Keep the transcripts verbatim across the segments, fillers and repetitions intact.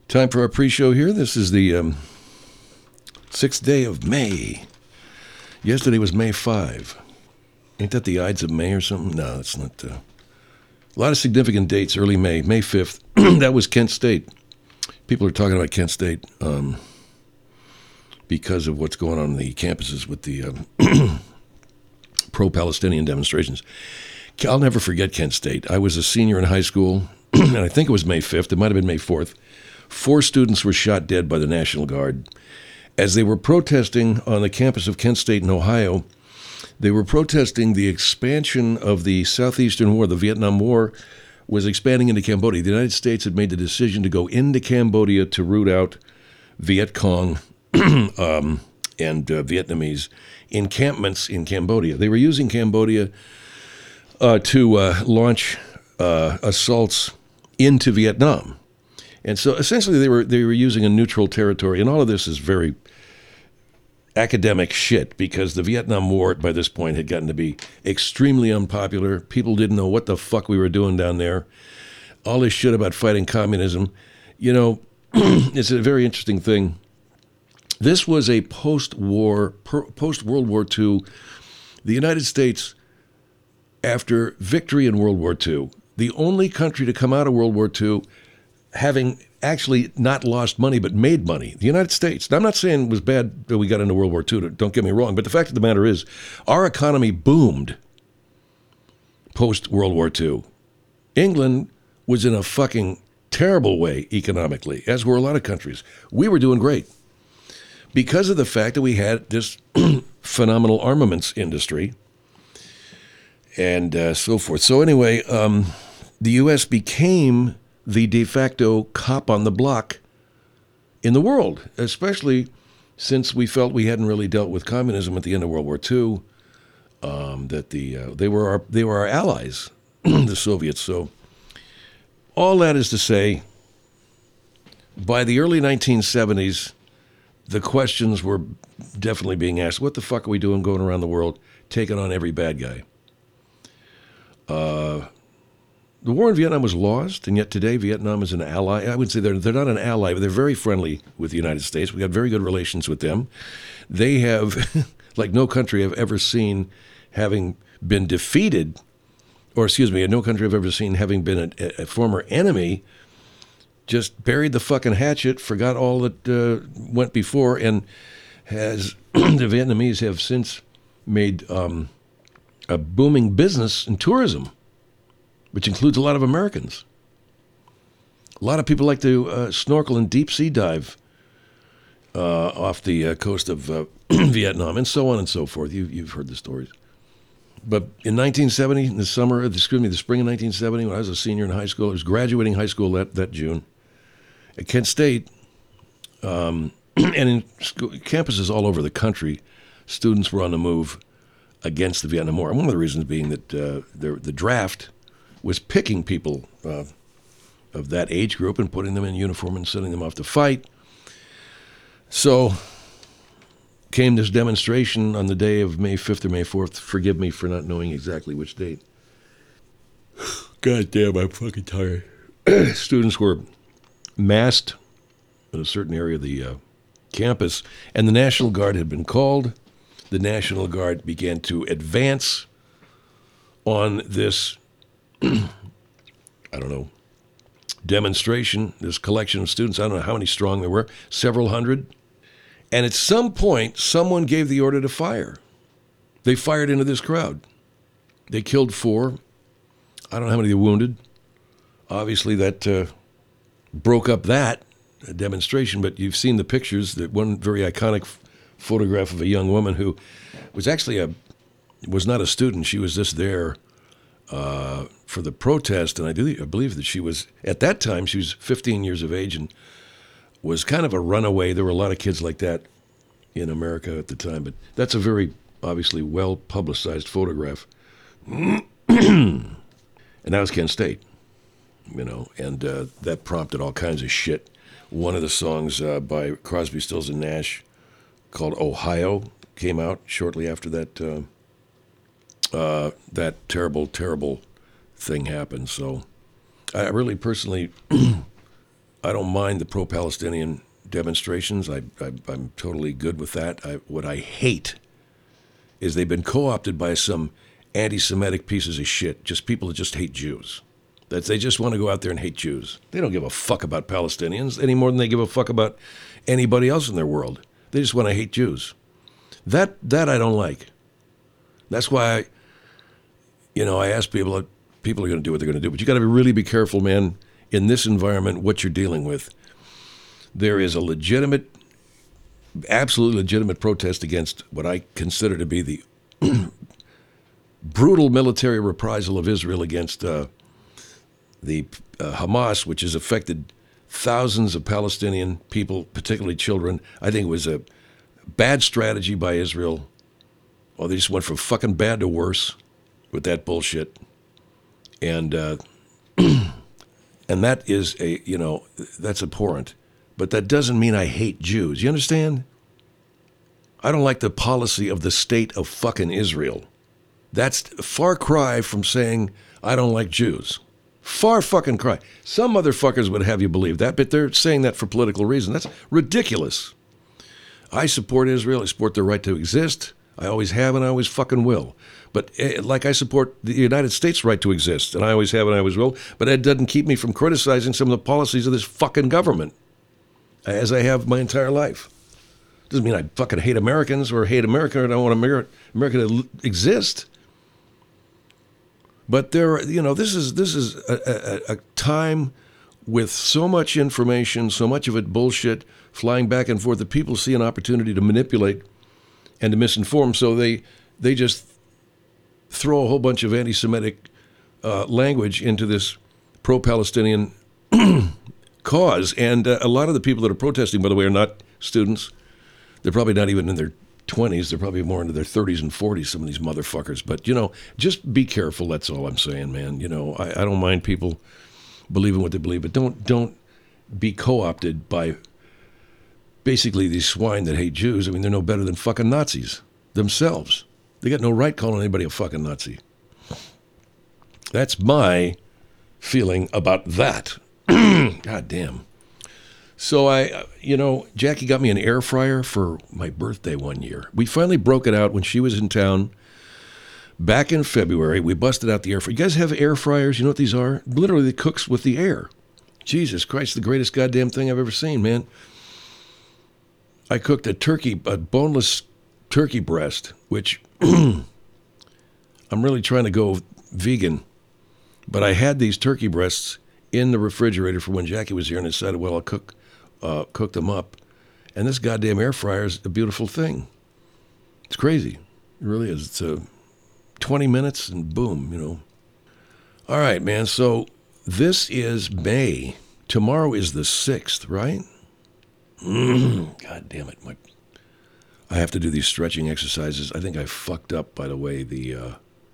Time for our pre-show here. This is the um, sixth day of May. Yesterday was May fifth. Ain't that the Ides of May or something? No, that's not. Uh... A lot of significant dates, early May. May fifth, that was Kent State. People are talking about Kent State um, because of what's going on in the campuses with the um, pro-Palestinian demonstrations. I'll never forget Kent State. I was a senior in high school, and I think it was May fifth. It might have been May fourth. Four students were shot dead by the National Guard. As they were protesting on the campus of Kent State in Ohio, they were protesting the expansion of the Southeastern War. The Vietnam War was expanding into Cambodia. The United States had made the decision to go into Cambodia to root out Viet Cong um, and uh, Vietnamese encampments in Cambodia. They were using Cambodia uh, to uh, launch uh, assaults into Vietnam. And so essentially they were they were using a neutral territory. And all of this is very academic shit because the Vietnam War by this point had gotten to be extremely unpopular. People didn't know what the fuck we were doing down there. All this shit about fighting communism. You know, it's a very interesting thing. This was a post-war, post-World War Two. The United States, after victory in World War Two, the only country to come out of World War Two having actually not lost money but made money, the United States. Now, I'm not saying it was bad that we got into World War Two, don't get me wrong, but the fact of the matter is our economy boomed post-World War Two. England was in a fucking terrible way economically, as were a lot of countries. We were doing great because of the fact that we had this phenomenal armaments industry and uh, so forth. So anyway, um, the U S became the de facto cop on the block in the world, especially since we felt we hadn't really dealt with communism at the end of World War Two. Um, that the uh, they were our they were our allies, the Soviets. So all that is to say, by the early nineteen seventies, the questions were definitely being asked: what the fuck are we doing going around the world, taking on every bad guy? Uh, The war in Vietnam was lost, and yet today Vietnam is an ally. I would say they're they're not an ally, but they're very friendly with the United States. We got very good relations with them. They have, like no country I've ever seen, having been defeated, or excuse me, no country I've ever seen having been a, a former enemy, just buried the fucking hatchet, forgot all that uh, went before, and has the Vietnamese have since made um, a booming business in tourism, which includes a lot of Americans. A lot of people like to uh, snorkel and deep sea dive uh, off the uh, coast of uh, Vietnam, and so on and so forth. You, you've heard the stories. But in nineteen seventy, in the summer, excuse me, the spring of nineteen seventy, when I was a senior in high school, I was graduating high school that, that June at Kent State, um, and in school, campuses all over the country, students were on the move against the Vietnam War. And one of the reasons being that uh, the, the draft was picking people uh, of that age group and putting them in uniform and sending them off to fight. So came this demonstration on the day of May fifth or May fourth. Forgive me for not knowing exactly which date. God damn, I'm fucking tired. Students were massed in a certain area of the uh, campus, and the National Guard had been called. The National Guard began to advance on this I don't know, demonstration, this collection of students. I don't know how many strong there were, several hundred. And at some point, someone gave the order to fire. They fired into this crowd. They killed four. I don't know how many they wounded. Obviously, that uh, broke up that demonstration, but you've seen the pictures, that one very iconic f- photograph of a young woman who was actually a, was not a student. She was just there Uh, for the protest, and I do I believe that she was, at that time, she was fifteen years of age and was kind of a runaway. There were a lot of kids like that in America at the time, but that's a very, obviously, well-publicized photograph. And that was Kent State, you know, and uh, that prompted all kinds of shit. One of the songs uh, by Crosby, Stills, and Nash called Ohio came out shortly after that uh, Uh, that terrible, terrible thing happened. So I really personally I don't mind the pro-Palestinian demonstrations. I, I, I'm totally good with that. I, what I hate is they've been co-opted by some anti-Semitic pieces of shit, just people that just hate Jews. That they just want to go out there and hate Jews. They don't give a fuck about Palestinians any more than they give a fuck about anybody else in their world. They just want to hate Jews. That that I don't like. That's why, I, you know, I ask people, people are going to do what they're going to do, but you got to really be careful, man, in this environment, what you're dealing with. There is a legitimate, absolutely legitimate protest against what I consider to be the brutal military reprisal of Israel against uh, the uh, Hamas, which has affected thousands of Palestinian people, particularly children. I think it was a bad strategy by Israel. Well, they just went from fucking bad to worse with that bullshit. And uh, and that is a, you know, that's abhorrent. But that doesn't mean I hate Jews. You understand? I don't like the policy of the state of fucking Israel. That's a far cry from saying I don't like Jews. Far fucking cry. Some motherfuckers would have you believe that, but they're saying that for political reasons. That's ridiculous. I support Israel. I support their right to exist. I always have and I always fucking will. But uh, like I support the United States' right to exist, and I always have and I always will, but that doesn't keep me from criticizing some of the policies of this fucking government, as I have my entire life. Doesn't mean I fucking hate Americans or hate America or I don't want America, America to exist. But there, you know, this is this is a, a, a time with so much information, so much of it bullshit, flying back and forth, that people see an opportunity to manipulate and to misinform. So they they just throw a whole bunch of anti-Semitic uh, language into this pro-Palestinian cause. And uh, a lot of the people that are protesting, by the way, are not students. They're probably not even in their twenties. They're probably more into their thirties and forties, some of these motherfuckers. But, you know, just be careful. That's all I'm saying, man. You know, I, I don't mind people believing what they believe, but don't don't be co-opted by basically these swine that hate Jews. I mean, they're no better than fucking Nazis themselves. They got no right calling anybody a fucking Nazi. That's my feeling about that. God damn. So I, you know, Jackie got me an air fryer for my birthday one year. We finally broke it out when she was in town back in February. We busted out the air fryer. You guys have air fryers? You know what these are? Literally, it cooks with the air. Jesus Christ, the greatest goddamn thing I've ever seen, man. I cooked a turkey, a boneless turkey breast, which I'm really trying to go vegan. But I had these turkey breasts in the refrigerator for when Jackie was here, and I decided, well, I'll cook, uh, cook them up. And this goddamn air fryer is a beautiful thing. It's crazy. It really is. It's a twenty minutes and boom, you know. All right, man. So this is May. Tomorrow is the sixth, right? Mm, God damn it. My, I have to do these stretching exercises. I think I fucked up, by the way, the uh,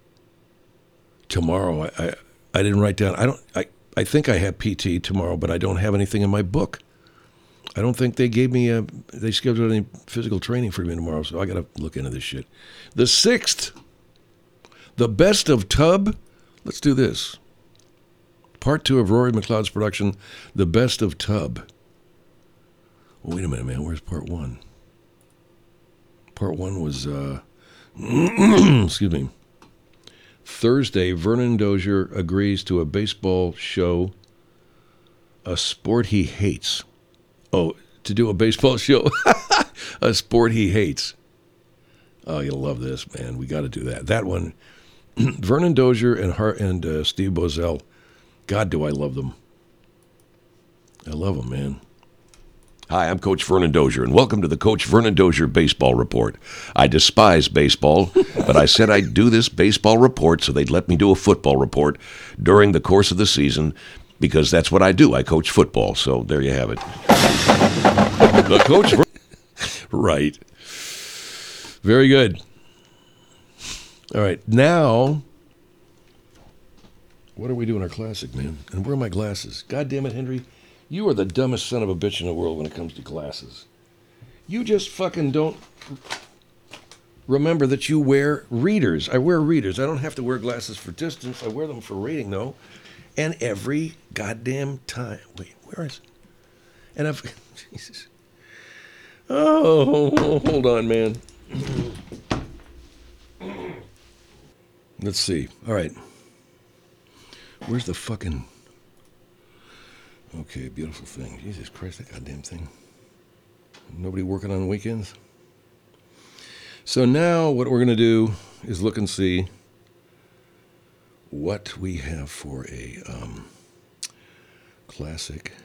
tomorrow. I, I I didn't write down. I don't. I, I think I have P T tomorrow, but I don't have anything in my book. I don't think they gave me a. They scheduled any physical training for me tomorrow, so I got to look into this shit. The sixth, the best of Tub. Let's do this. Part two of Rory McLeod's production, The Best of Tub. Well, wait a minute, man. Where's part one? Part one was, uh, excuse me, Thursday, Vernon Dozier agrees to a baseball show, a sport he hates. Oh, to do a baseball show, a sport he hates. Oh, you'll love this, man. We got to do that. That one, Vernon Dozier and Hart and uh, Steve Bozell. God, do I love them. I love them, man. Hi, I'm Coach Vernon Dozier, and welcome to the Coach Vernon Dozier Baseball Report. I despise baseball, but I said I'd do this baseball report so they'd let me do a football report during the course of the season, because that's what I do. I coach football, so there you have it. The Coach Ver- Right. Very good. All right, now, what are we doing our classic, man? And where are my glasses? God damn it, Henry. You are the dumbest son of a bitch in the world when it comes to glasses. You just fucking don't remember that you wear readers. I wear readers. I don't have to wear glasses for distance. I wear them for reading, though. And every goddamn time. Wait, where is it? And I've, Jesus. Oh, hold on, man. Let's see. All right. Where's the fucking... Okay, beautiful thing. Jesus Christ, that goddamn thing. Nobody working on weekends? So now what we're going to do is look and see what we have for a um, classic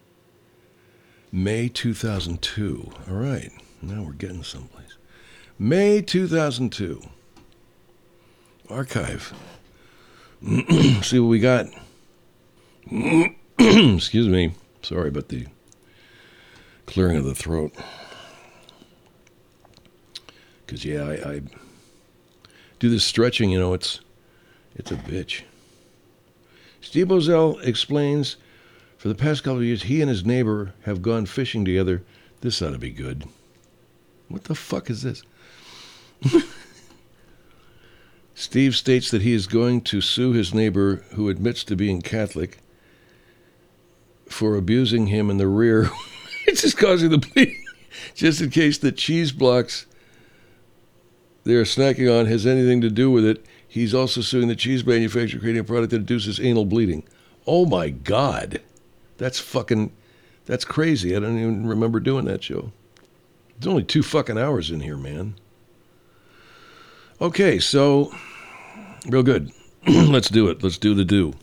May two thousand two. All right, now we're getting someplace. May two thousand two. Archive. See what we got. Excuse me. Sorry about the clearing of the throat. Because, yeah, I, I do this stretching, you know, it's it's a bitch. Steve Bozell explains, for the past couple of years, he and his neighbor have gone fishing together. This ought to be good. What the fuck is this? Steve states that he is going to sue his neighbor, who admits to being Catholic, for abusing him in the rear. It's just causing the bleeding. Just in case the cheese blocks they're snacking on has anything to do with it. He's also suing the cheese manufacturer, creating a product that induces anal bleeding. Oh my God. That's fucking, that's crazy. I don't even remember doing that show. There's only two fucking hours in here, man. Okay, so, real good. Let's do it. Let's do the do.